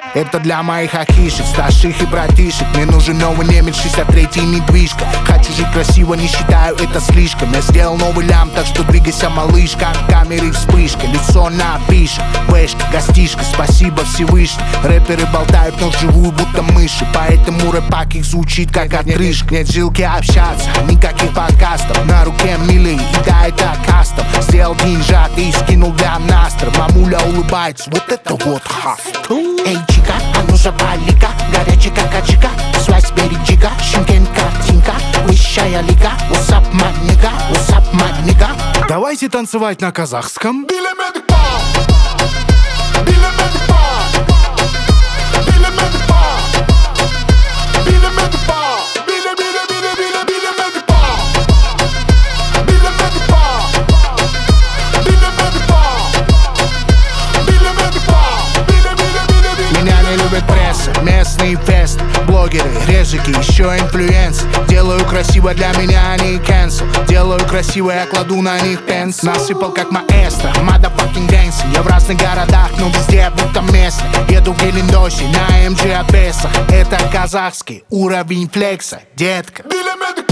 Это для моих ахишек, старших и братишек. Мне нужен новый немец, 63-й недвижка. Хочу жить красиво, не считаю это слишком. Я сделал новый лям, так что двигайся, малышка. Камеры вспышка, лицо напишем. Вэшка, гостишка, спасибо Всевышний. Рэперы болтают, но вживую будто мыши. Поэтому рэпак их звучит как отрыжка. Нет жилки общаться, никаких подкастов. На руке милый, и да, это кастом. Сделал деньжат и скинул для настра. Мамуля улыбается, вот это вот хаст. Эй, чика, а ну запали-ка, горячий как аджика. Связь береджика, Шимкент картинка. Высшая лига, what's up, my nigga, what's up, my nigga. Давайте танцевать на казахском. Меня не любит пресса, местный фест. Блогеры, резики, еще инфлюенс. Делаю красиво, для меня они cancel. Делаю красиво, я кладу на них пенс. Насыпал как маэстро, motherfucking dance. Я в разных городах, но везде будто местный. Еду в Гелендосе на MG Абесах. Это казахский уровень флекса, детка.